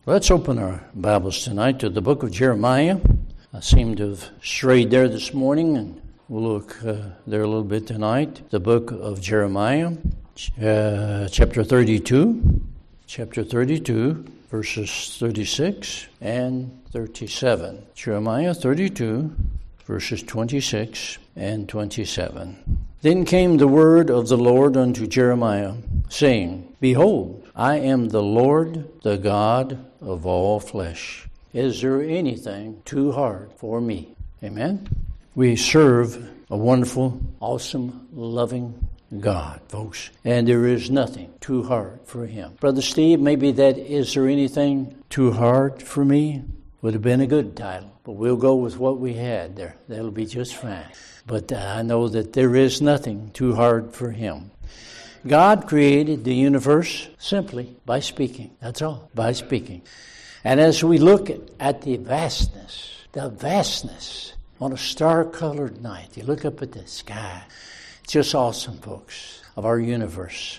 Let's open our Bibles tonight to the book of Jeremiah. I seem to have strayed there this morning, and we'll look there a little bit tonight. The book of Jeremiah, chapter 32. Chapter 32, verses 36 and 37. Jeremiah 32, verses 26 and 27. Then came the word of the Lord unto Jeremiah, saying, Behold, I am the Lord, the God of all flesh. Is there anything too hard for me? Amen? We serve a wonderful, awesome, loving God, folks. And there is nothing too hard for Him. Brother Steve, maybe that is there anything too hard for me? Would have been a good title. But we'll go with what we had there. That'll be just fine. But I know that there is nothing too hard for Him. God created the universe simply by speaking. That's all, by speaking. And as we look at the vastness on a star-colored night, you look up at the sky, it's just awesome, folks, of our universe.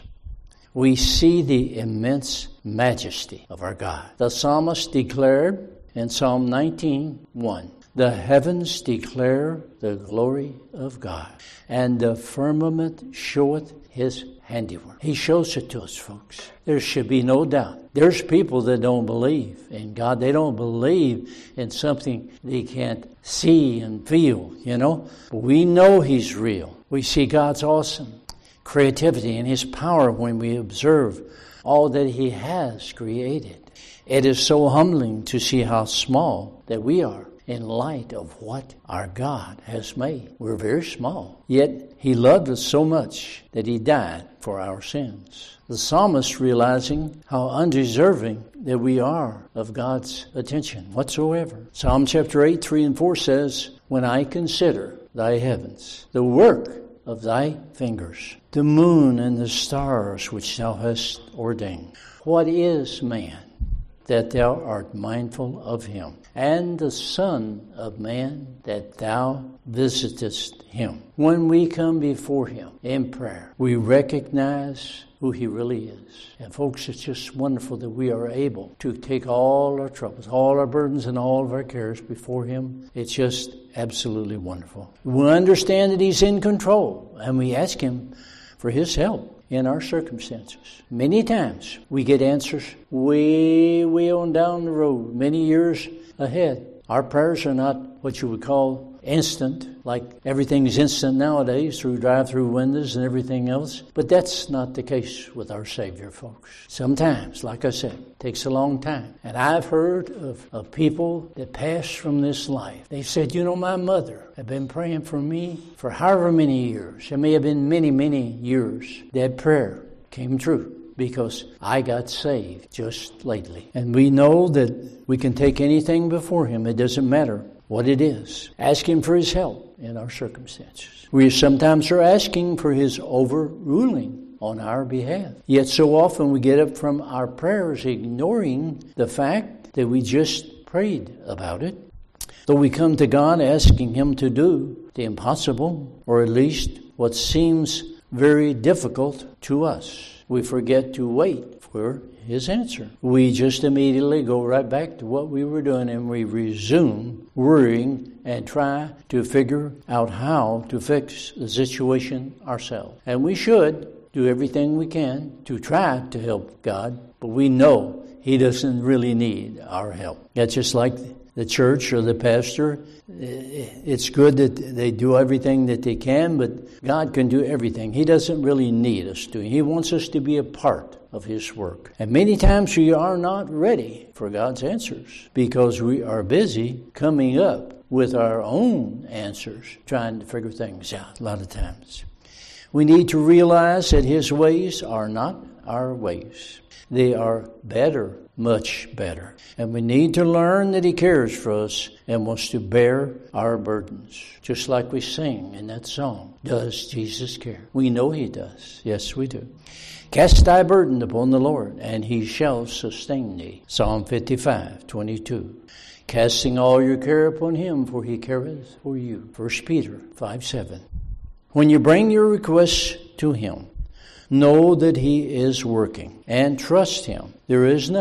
We see the immense majesty of our God. The psalmist declared in Psalm 19:1, the heavens declare the glory of God, and the firmament showeth His handiwork. He shows it to us, folks. There should be no doubt. There's people that don't believe in God. They don't believe in something they can't see and feel, But we know He's real. We see God's awesome creativity and His power when we observe all that He has created. It is so humbling to see how small that we are in light of what our God has made. We're very small. Yet He loved us so much that He died for our sins. The psalmist, realizing how undeserving that we are of God's attention whatsoever. Psalm chapter 8, 3 and 4 says, When I consider thy heavens, the work of thy fingers, the moon and the stars which thou hast ordained. What is man that thou art mindful of him, and the Son of Man that thou visitest him? When we come before Him in prayer, we recognize who He really is. And folks, it's just wonderful that we are able to take all our troubles, all our burdens, and all of our cares before Him. It's just absolutely wonderful. We understand that He's in control, and we ask Him for His help in our circumstances. Many times we get answers way on down the road, many years ahead. Our prayers are not what you would call instant, like everything is instant nowadays through drive-through windows and everything else. But that's not the case with our Savior, folks. Sometimes, like I said, it takes a long time. And I've heard of people that passed from this life. They said, my mother had been praying for me for however many years. It may have been many years. That prayer came true, because I got saved just lately. And we know that we can take anything before Him. It doesn't matter what it is. Ask Him for His help in our circumstances. We sometimes are asking for His overruling on our behalf. Yet so often we get up from our prayers ignoring the fact that we just prayed about it. Though we come to God asking Him to do the impossible, or at least what seems very difficult to us, we forget to wait for His answer. We just immediately go right back to what we were doing, and we resume worrying and try to figure out how to fix the situation ourselves. And we should do everything we can to try to help God, but we know He doesn't really need our help. That's just like the church or the pastor. It's good that they do everything that they can, but God can do everything. He doesn't really need us to. He wants us to be a part of His work. And many times we are not ready for God's answers because we are busy coming up with our own answers, trying to figure things out a lot of times. We need to realize that His ways are not our ways. They are better, much better. And we need to learn that He cares for us and wants to bear our burdens. Just like we sing in that song, Does Jesus care? We know He does. Yes, we do. Cast thy burden upon the Lord, and He shall sustain thee. Psalm 55:22. Casting all your care upon Him, for He careth for you. 1 Peter 5:7. When you bring your requests to Him, know that He is working, and trust Him. There is nothing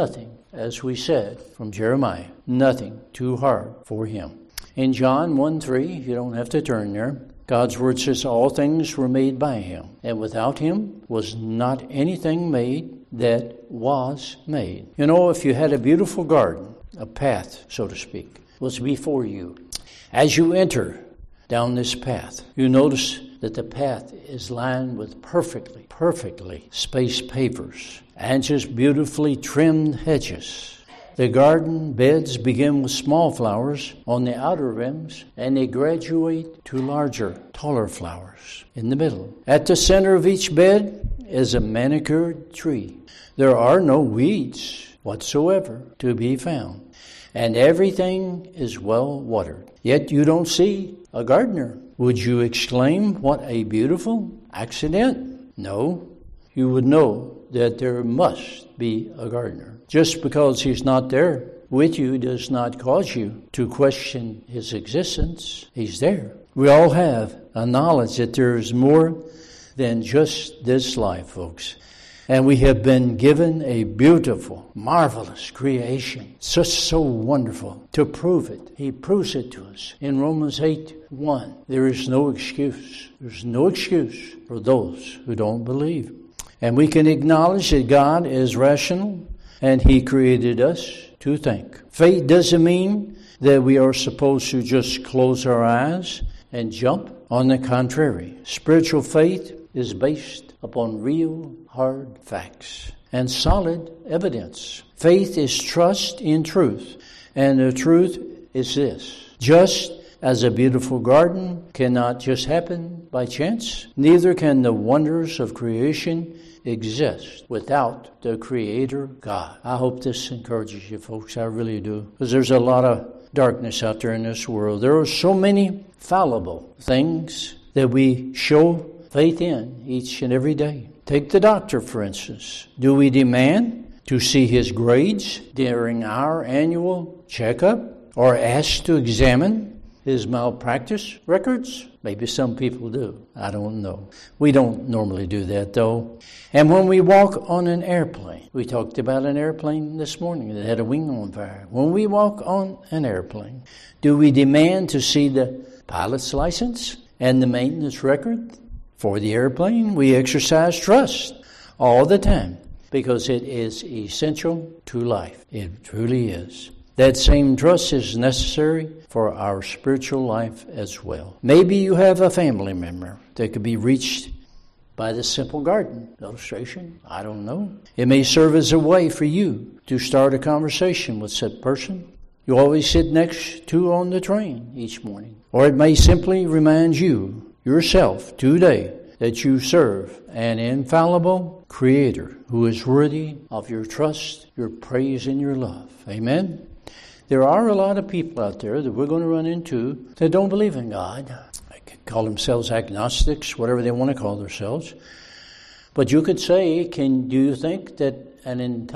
as we said, from Jeremiah. Nothing too hard for him. In John 1:3, you don't have to turn there, God's word says all things were made by him, and without him was not anything made that was made. You know, if you had a beautiful garden, a path, so to speak, was before you. As you enter down this path, you notice that the path is lined with perfectly spaced pavers and just beautifully trimmed hedges. The garden beds begin with small flowers on the outer rims, and they graduate to larger, taller flowers in the middle. At the center of each bed is a manicured tree. There are no weeds whatsoever to be found, and everything is well watered. Yet you don't see a gardener. Would you exclaim, "What a beautiful accident"? No, you would know that there must be a gardener. Just because he's not there with you does not cause you to question his existence. He's there. We all have a knowledge that there is more than just this life, folks. And we have been given a beautiful, marvelous creation. So wonderful. To prove it, he proves it to us. In Romans 8:1, there is no excuse. There's no excuse for those who don't believe. And we can acknowledge that God is rational and he created us to think. Faith doesn't mean that we are supposed to just close our eyes and jump. On the contrary, spiritual faith is based upon real, hard facts and solid evidence. Faith is trust in truth, and the truth is this: just as a beautiful garden cannot just happen by chance, neither can the wonders of creation exist without the Creator God. I hope this encourages you, folks. I really do. Because there's a lot of darkness out there in this world. There are so many fallible things that we show faith in each and every day. Take the doctor, for instance. Do we demand to see his grades during our annual checkup, or ask to examine his malpractice records? Maybe some people do. I don't know. We don't normally do that, though. And when we walk on an airplane, we talked about an airplane this morning that had a wing on fire. When we walk on an airplane, do we demand to see the pilot's license and the maintenance record for the airplane? We exercise trust all the time because it is essential to life. It truly is. That same trust is necessary for our spiritual life as well. Maybe you have a family member that could be reached by the simple garden illustration. I don't know. It may serve as a way for you to start a conversation with said person you always sit next to on the train each morning. Or it may simply remind you, yourself, today, that you serve an infallible Creator who is worthy of your trust, your praise, and your love. Amen? There are a lot of people out there that we're going to run into that don't believe in God. They can call themselves agnostics, whatever they want to call themselves. But you could say, do you think that an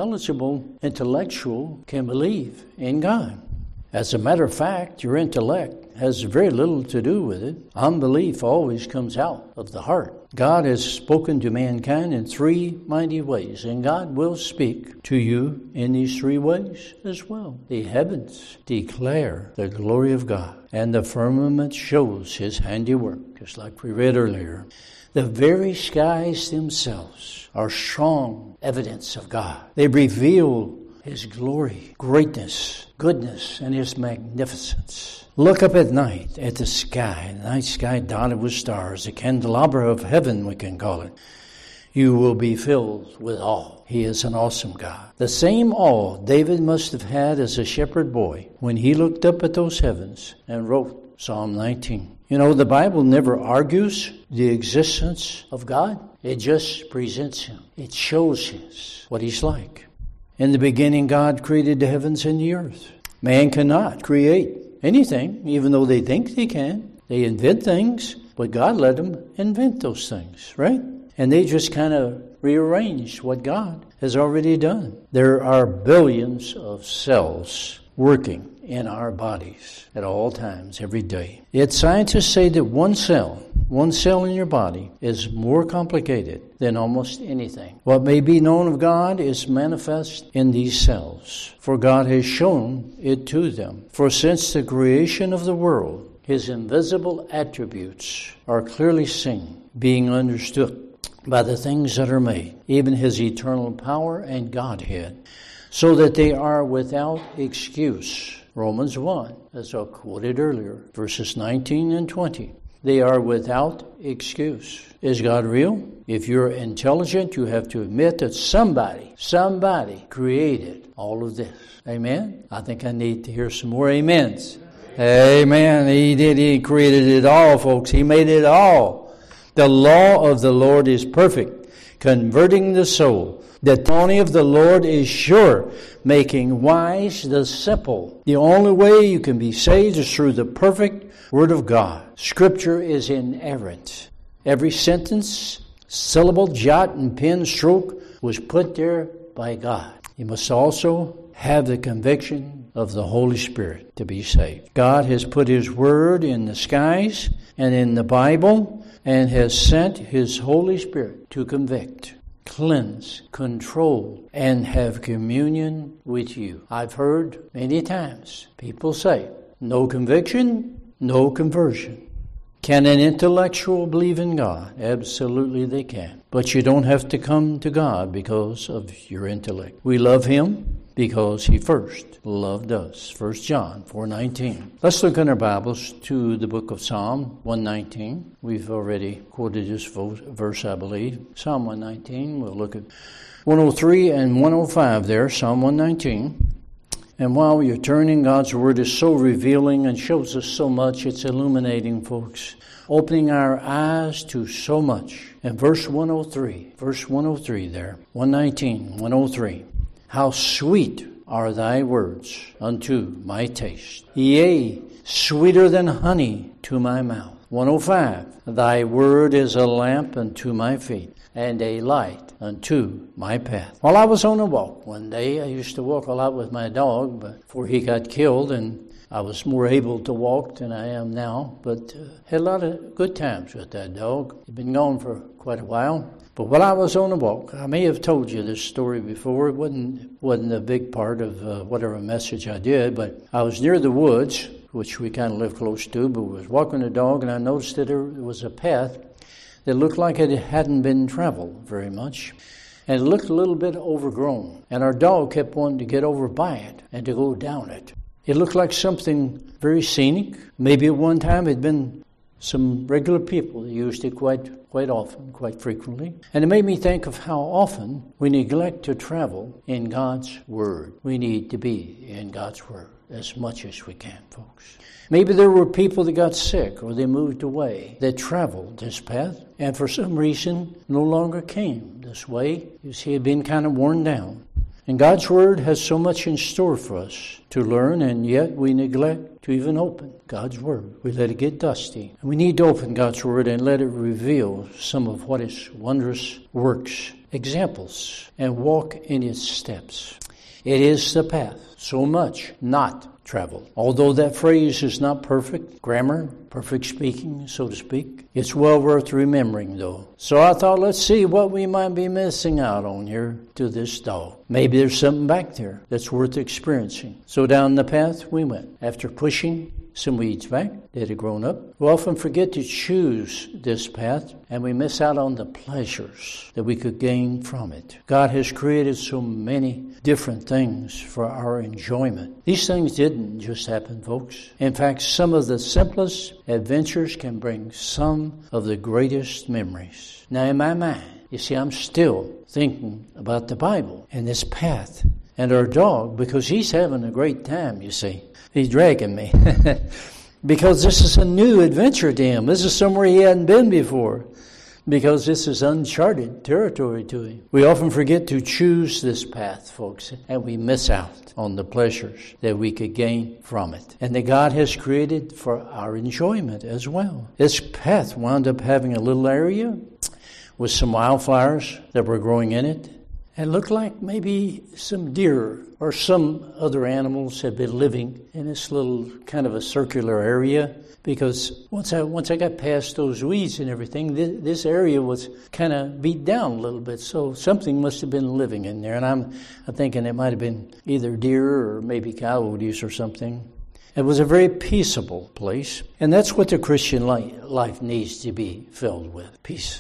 intellectual can believe in God? As a matter of fact, your intellect has very little to do with it. Unbelief always comes out of the heart. God has spoken to mankind in three mighty ways, and God will speak to you in these three ways as well. The heavens declare the glory of God, and the firmament shows his handiwork, just like we read earlier. The very skies themselves are strong evidence of God. They reveal his glory, greatness, goodness, and his magnificence. Look up at night at the sky, the night sky dotted with stars, the candelabra of heaven, we can call it. You will be filled with awe. He is an awesome God. The same awe David must have had as a shepherd boy when he looked up at those heavens and wrote Psalm 19. You know, the Bible never argues the existence of God. It just presents him. It shows us what he's like. In the beginning, God created the heavens and the earth. Man cannot create anything, even though they think they can. They invent things, but God let them invent those things, right? And they just kind of rearranged what God has already done. There are billions of cells working in our bodies at all times, every day. Yet scientists say that one cell one cell in your body, is more complicated than almost anything. What may be known of God is manifest in these cells, for God has shown it to them. For since the creation of the world, His invisible attributes are clearly seen, being understood by the things that are made, even His eternal power and Godhead, so that they are without excuse. Romans 1, as I quoted earlier, verses 19 and 20. They are without excuse. Is God real? If you're intelligent, you have to admit that somebody created all of this. Amen? I think I need to hear some more amens. Amen. He did. He created it all, folks. He made it all. The law of the Lord is perfect, converting the soul. The testimony of the Lord is sure, making wise the simple. The only way you can be saved is through the perfect Word of God. Scripture is inerrant. Every sentence, syllable, jot, and pen stroke was put there by God. You must also have the conviction of the Holy Spirit to be saved. God has put His Word in the skies and in the Bible and has sent His Holy Spirit to convict, cleanse, control, and have communion with you. I've heard many times people say, no conviction, no conversion. Can an intellectual believe in God? Absolutely they can. But you don't have to come to God because of your intellect. We love Him because He first loved us. 1 John 4:19. Let's look in our Bibles to the book of Psalm 119. We've already quoted this verse, I believe. Psalm 119. We'll look at 103 and 105 there. Psalm 119. And while you're turning, God's Word is so revealing and shows us so much. It's illuminating, folks. Opening our eyes to so much. And verse 103 there. 119, 103. How sweet are thy words unto my taste. Yea, sweeter than honey to my mouth. 105. Thy word is a lamp unto my feet, and a light unto my path. While I was on a walk one day, I used to walk a lot with my dog, but before he got killed, and I was more able to walk than I am now, but had a lot of good times with that dog. He'd been gone for quite a while. But while I was on a walk, I may have told you this story before. It wasn't a big part of whatever message I did, but I was near the woods, which we kind of live close to, but was walking the dog, and I noticed that there was a path that looked like it hadn't been traveled very much. And it looked a little bit overgrown. And our dog kept wanting to get over by it and to go down it. It looked like something very scenic. Maybe at one time it had been some regular people that used it quite often, quite frequently. And it made me think of how often we neglect to travel in God's Word. We need to be in God's Word as much as we can, folks. Maybe there were people that got sick or they moved away that traveled this path and for some reason no longer came this way. You see, it had been kind of worn down. And God's Word has so much in store for us to learn, and yet we neglect to even open God's Word. We let it get dusty. And we need to open God's Word and let it reveal some of what its wondrous works, examples, and walk in its steps. It is the path, so much not traveled. Although that phrase is not perfect grammar, perfect speaking, so to speak, it's well worth remembering, though. So I thought, let's see what we might be missing out on here to this dog. Maybe there's something back there that's worth experiencing. So down the path we went. After pushing some weeds back that had grown up, we often forget to choose this path, and we miss out on the pleasures that we could gain from it. God has created so many different things for our enjoyment. These things didn't just happen, folks. In fact, some of the simplest adventures can bring some of the greatest memories. Now, in my mind, you see, I'm still thinking about the Bible and this path and our dog, because he's having a great time, you see. He's dragging me. Because this is a new adventure to him. This is somewhere he hadn't been before. Because this is uncharted territory to him. We often forget to choose this path, folks, and we miss out on the pleasures that we could gain from it. And that God has created for our enjoyment as well. This path wound up having a little area with some wildflowers that were growing in it. and looked like maybe some deer or some other animals had been living in this little kind of a circular area. Because once I got past those weeds and everything, this area was kind of beat down a little bit. So something must have been living in there. And I'm thinking it might have been either deer or maybe coyotes or something. It was a very peaceable place. And that's what the Christian life needs to be filled with. Peace.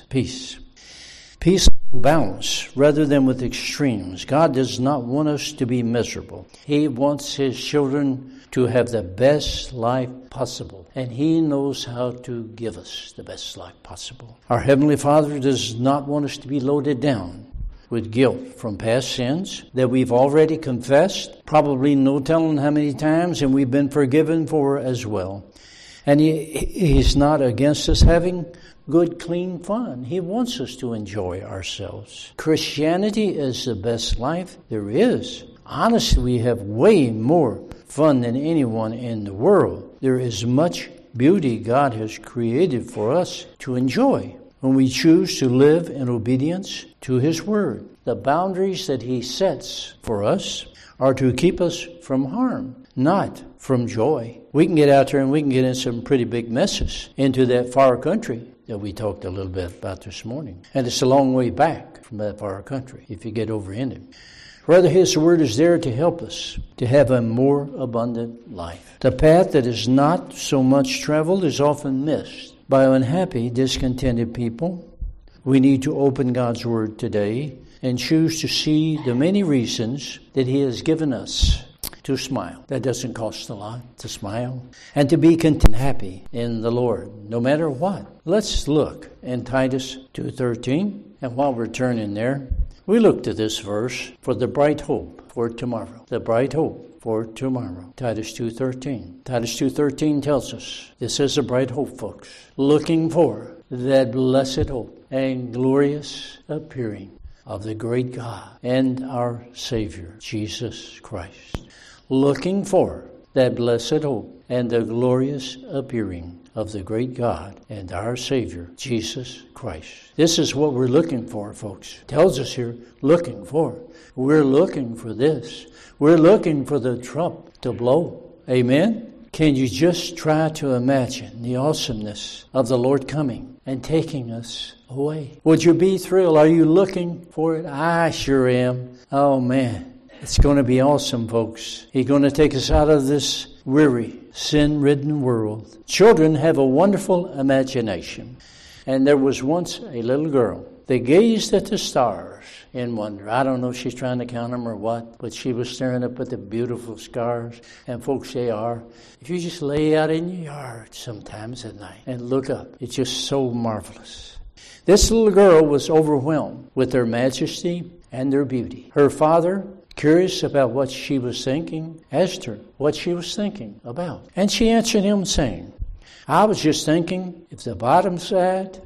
Peace, balance, rather than with extremes. God does not want us to be miserable. He wants His children to have the best life possible. And He knows how to give us the best life possible. Our Heavenly Father does not want us to be loaded down with guilt from past sins that we've already confessed, probably no telling how many times, and we've been forgiven for as well. And He's not against us having good, clean fun. He wants us to enjoy ourselves. Christianity is the best life there is. Honestly, we have way more fun than anyone in the world. There is much beauty God has created for us to enjoy when we choose to live in obedience to His Word. The boundaries that He sets for us are to keep us from harm, not from joy. We can get out there and we can get in some pretty big messes into that far country that we talked a little bit about this morning. And it's a long way back from that far country if you get over in it. Rather, His Word is there to help us to have a more abundant life. The path that is not so much traveled is often missed by unhappy, discontented people. We need to open God's Word today and choose to see the many reasons that He has given us to smile. That doesn't cost a lot, to smile. And to be content and happy in the Lord, no matter what. Let's look in Titus 2:13. And while we're turning there, we look to this verse for the bright hope for tomorrow. The bright hope for tomorrow. Titus 2:13. Titus 2:13 tells us this is a bright hope, folks. Looking for that blessed hope and glorious appearing of the great God and our Savior, Jesus Christ. Looking for that blessed hope and the glorious appearing of the great God and our Savior, Jesus Christ. This is what we're looking for, folks. It tells us here, looking for. We're looking for this. We're looking for the trump to blow. Amen? Can you just try to imagine the awesomeness of the Lord coming and taking us away? Would you be thrilled? Are you looking for it? I sure am. Oh, man. It's going to be awesome, folks. He's going to take us out of this weary, sin-ridden world. Children have a wonderful imagination. And there was once a little girl. They gazed at the stars in wonder. I don't know if she's trying to count them or what, but she was staring up at the beautiful stars. And folks, they are. If you just lay out in your yard sometimes at night and look up, it's just so marvelous. This little girl was overwhelmed with their majesty and their beauty. Her father, curious about what she was thinking, asked her what she was thinking about. And she answered him saying, I was just thinking, if the bottom side,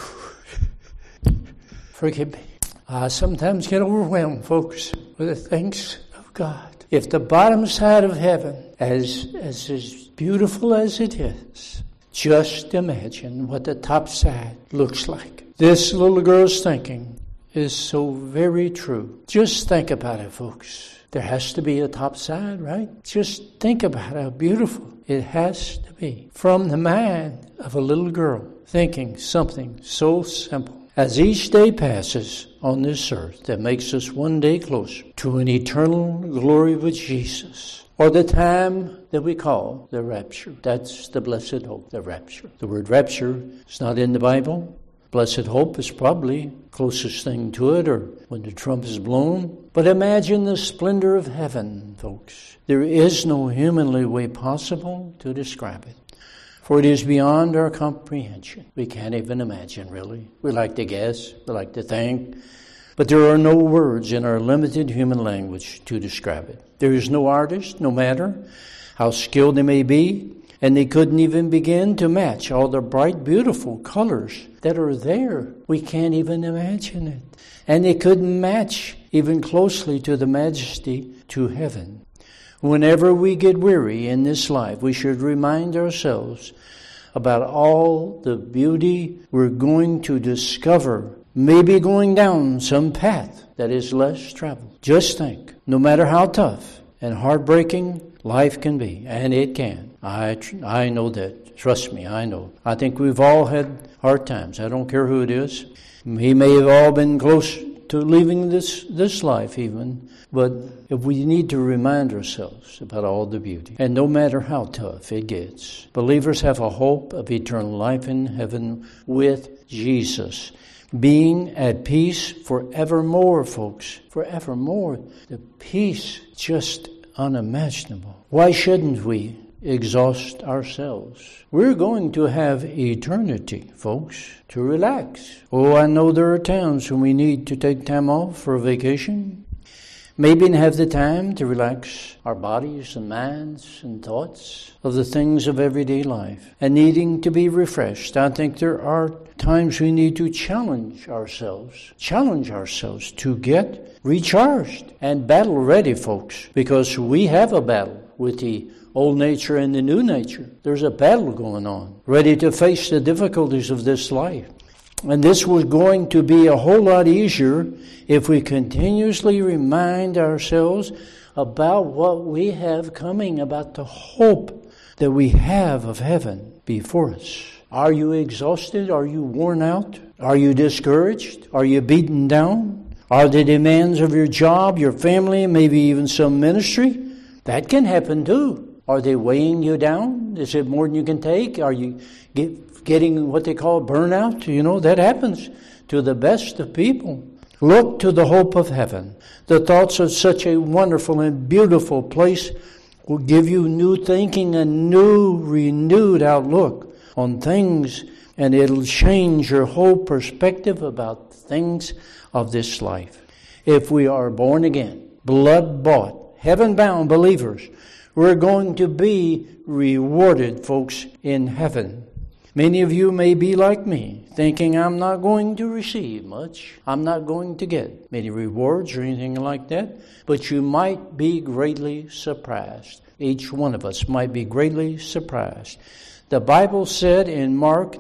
forgive me, I sometimes get overwhelmed, folks, with the things of God. If the bottom side of heaven, as beautiful as it is, just imagine what the top side looks like. This little girl's thinking is so very true. Just think about it, folks. There has to be a top side, right? Just think about how beautiful it has to be. From the mind of a little girl thinking something so simple. As each day passes on this earth that makes us one day closer to an eternal glory with Jesus, or the time that we call the rapture. That's the blessed hope, the rapture. The word rapture is not in the Bible. Blessed hope is probably closest thing to it, or when the trump is blown. But imagine the splendor of heaven, folks. There is no humanly way possible to describe it, for it is beyond our comprehension. We can't even imagine, really. We like to guess, we like to think, but there are no words in our limited human language to describe it. There is no artist, no matter how skilled they may be, and they couldn't even begin to match all the bright, beautiful colors that are there. We can't even imagine it. And they couldn't match even closely to the majesty to heaven. Whenever we get weary in this life, we should remind ourselves about all the beauty we're going to discover maybe going down some path that is less traveled. Just think, no matter how tough and heartbreaking life can be, and it can. I know that. Trust me, I know. I think we've all had hard times. I don't care who it is. He may have all been close to leaving this life even, but if we need to remind ourselves about all the beauty. And no matter how tough it gets, believers have a hope of eternal life in heaven with Jesus, being at peace forevermore, folks. Forevermore. The peace just unimaginable. Why shouldn't we exhaust ourselves? We're going to have eternity, folks, to relax. Oh, I know there are times when we need to take time off for a vacation. Maybe have the time to relax our bodies and minds and thoughts of the things of everyday life and needing to be refreshed. I think there are times we need to challenge ourselves to get recharged and battle ready, folks, because we have a battle with the old nature and the new nature. There's a battle going on, ready to face the difficulties of this life. And this was going to be a whole lot easier if we continuously remind ourselves about what we have coming, about the hope that we have of heaven before us. Are you exhausted? Are you worn out? Are you discouraged? Are you beaten down? Are the demands of your job, your family, maybe even some ministry? That can happen too. Are they weighing you down? Is it more than you can take? Are you getting what they call burnout? You know, that happens to the best of people. Look to the hope of heaven. The thoughts of such a wonderful and beautiful place will give you new thinking, a new, renewed outlook on things, and it'll change your whole perspective about things of this life. If we are born again, blood-bought, heaven-bound believers, we're going to be rewarded, folks, in heaven. Many of you may be like me, thinking I'm not going to receive much. I'm not going to get many rewards or anything like that. But you might be greatly surprised. Each one of us might be greatly surprised. The Bible said in Mark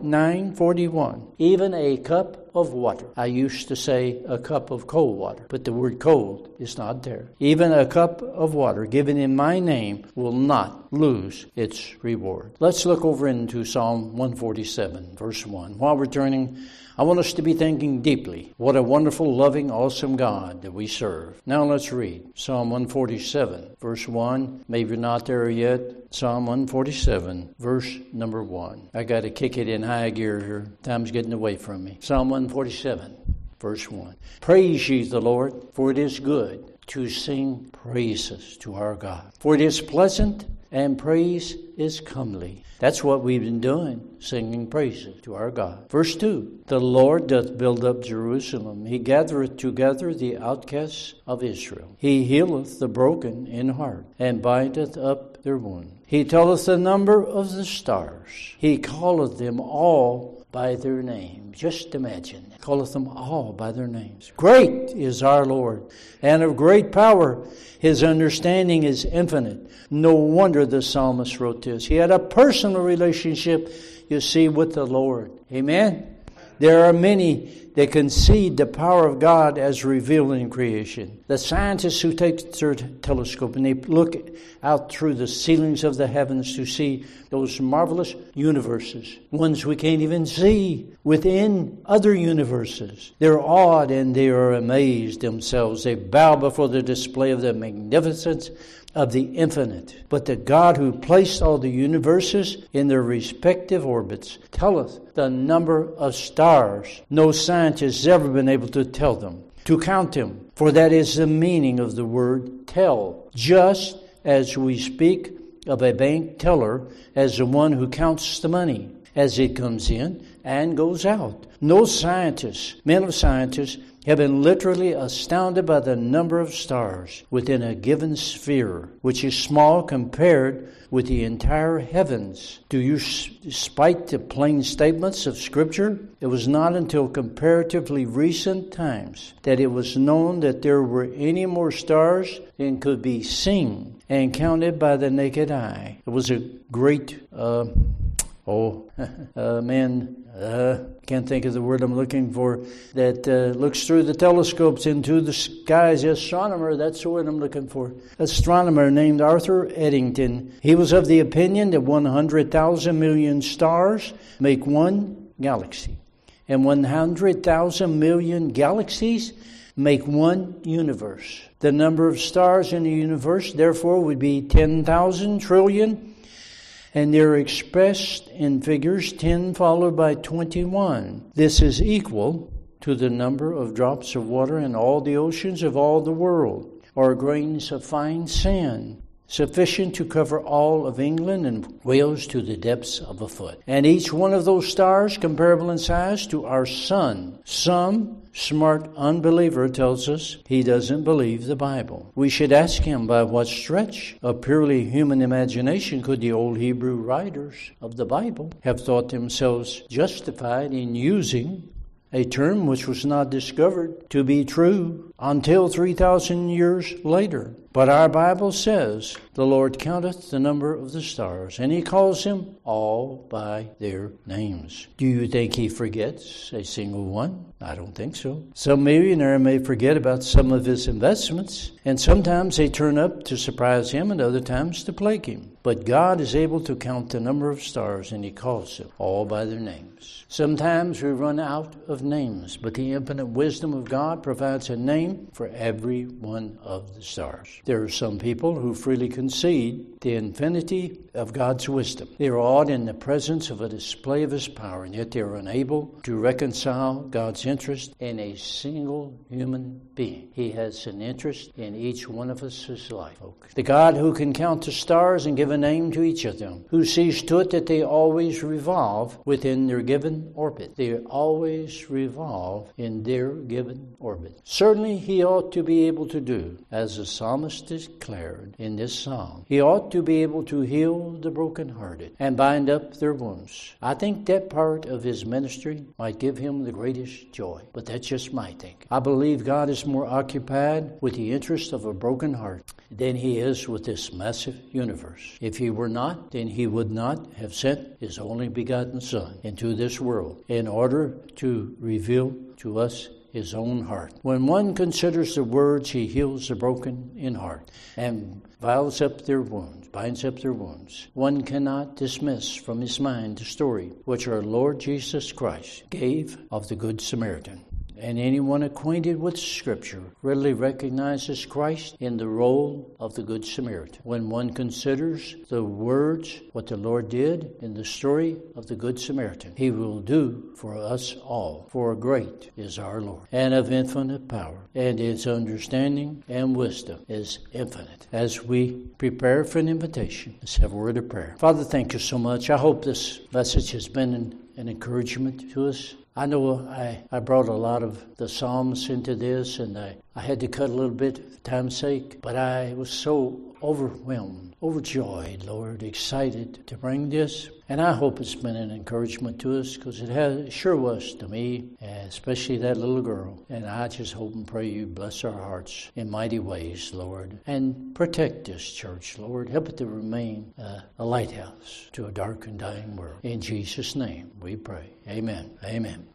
9:41, even a cup of water. I used to say a cup of cold water, but the word cold is not there. Even a cup of water given in my name will not lose its reward. Let's look over into Psalm 147, verse 1. While we're turning, I want us to be thinking deeply. What a wonderful, loving, awesome God that we serve. Now let's read Psalm 147, verse 1. Maybe you're not there yet. Psalm 147, verse number 1. I got to kick it in high gear here. Time's getting away from me. Psalm 147, verse 1. Praise ye the Lord, for it is good to sing praises to our God. For it is pleasant, and praise is comely. That's what we've been doing, singing praises to our God. Verse 2, the Lord doth build up Jerusalem. He gathereth together the outcasts of Israel. He healeth the broken in heart, and bindeth up their wounds. He telleth the number of the stars. He calleth them all by their name. Just imagine. Calleth them all by their names. Great is our Lord, and of great power. His understanding is infinite. No wonder the psalmist wrote this. He had a personal relationship, you see, with the Lord. Amen? There are many that concede the power of God as revealed in creation. The scientists who take their telescope and they look out through the ceilings of the heavens to see those marvelous universes, ones we can't even see within other universes. They're awed and they are amazed themselves. They bow before the display of the magnificence of the infinite. But the God who placed all the universes in their respective orbits telleth the number of stars. No scientist has ever been able to tell them, to count them. For that is the meaning of the word tell. Just as we speak of a bank teller as the one who counts the money as it comes in and goes out. No scientists, men of scientists, have been literally astounded by the number of stars within a given sphere, which is small compared with the entire heavens. Despite the plain statements of Scripture, it was not until comparatively recent times that it was known that there were any more stars than could be seen and counted by the naked eye. It was a great Can't think of the word I'm looking for, that looks through the telescopes into the skies. Astronomer, that's the word I'm looking for. Astronomer named Arthur Eddington. He was of the opinion that 100,000 million stars make one galaxy. And 100,000 million galaxies make one universe. The number of stars in the universe, therefore, would be 10,000 trillion. And they're expressed in figures 10 followed by 21. This is equal to the number of drops of water in all the oceans of all the world, or grains of fine sand, sufficient to cover all of England and Wales to the depths of a foot. And each one of those stars comparable in size to our sun. Some smart unbeliever tells us he doesn't believe the Bible. We should ask him by what stretch of purely human imagination could the old Hebrew writers of the Bible have thought themselves justified in using a term which was not discovered to be true until 3,000 years later. But our Bible says, the Lord counteth the number of the stars, and he calls them all by their names. Do you think he forgets a single one? I don't think so. Some millionaire may forget about some of his investments, and sometimes they turn up to surprise him and other times to plague him. But God is able to count the number of stars, and he calls them all by their names. Sometimes we run out of names, but the infinite wisdom of God provides a name for every one of the stars. There are some people who freely concede the infinity of God's wisdom. They are awed in the presence of a display of his power, and yet they are unable to reconcile God's interest in a single human being. He has an interest in each one of us' life. The God who can count the stars and give a name to each of them, who sees to it that they always revolve within their given orbit. They always revolve in their given orbit. Certainly he ought to be able to do, as the psalmist declared in this song, he ought to be able to heal the brokenhearted and bind up their wounds. I think that part of his ministry might give him the greatest joy, but that's just my thinking. I believe God is more occupied with the interest of a broken heart than he is with this massive universe. If he were not, then he would not have sent his only begotten Son into this world in order to reveal to us his own heart. When one considers the words, he heals the broken in heart and binds up their wounds. One cannot dismiss from his mind the story which our Lord Jesus Christ gave of the Good Samaritan. And anyone acquainted with Scripture readily recognizes Christ in the role of the Good Samaritan. When one considers the words, what the Lord did in the story of the Good Samaritan, he will do for us all. For great is our Lord, and of infinite power, and his understanding and wisdom is infinite. As we prepare for an invitation, let's have a word of prayer. Father, thank you so much. I hope this message has been an encouragement to us. I know I brought a lot of the Psalms into this, and I had to cut a little bit for time's sake, but I was so overwhelmed, overjoyed, Lord, excited to bring this. And I hope it's been an encouragement to us, because it sure was to me, especially that little girl. And I just hope and pray you bless our hearts in mighty ways, Lord. And protect this church, Lord. Help it to remain a lighthouse to a dark and dying world. In Jesus' name we pray. Amen. Amen.